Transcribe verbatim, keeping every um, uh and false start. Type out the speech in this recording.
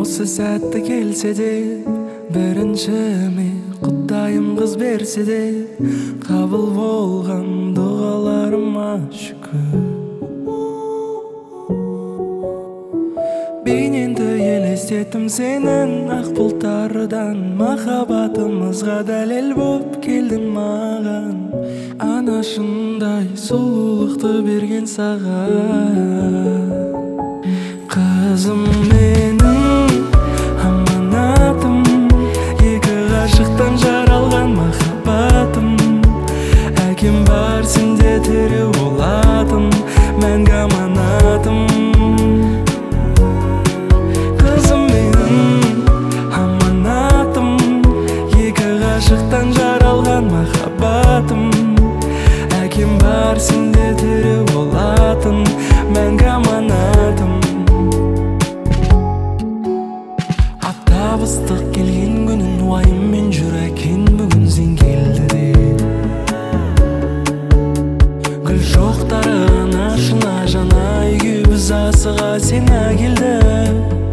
осы сәтті келсе де, біріншіме Құдайым қыз берсе де, қабыл болған дұғаларыма шүкір. Бейнеңді елестеттім сенің ақ бұлттардан, махаббатымызға дәлел боп келдің маған. Анашындай сұлулықты берген саған. Қызым менің аманатым, екі ғашықтан жаралған махаббатым. Әкем бар сенде тірі болатын, мәңгі аманатым. Қызым менің аманатым, екі ғашықтан жаралған махаббатым. Әкем бар сенде тірі болатын, мәңгі аманатым. Ыстық келген күнін уайыммен жүр әкең, бүгін сен келді де. Гүл шоқтары анашына жана, үйге біз асыға сен әкелді.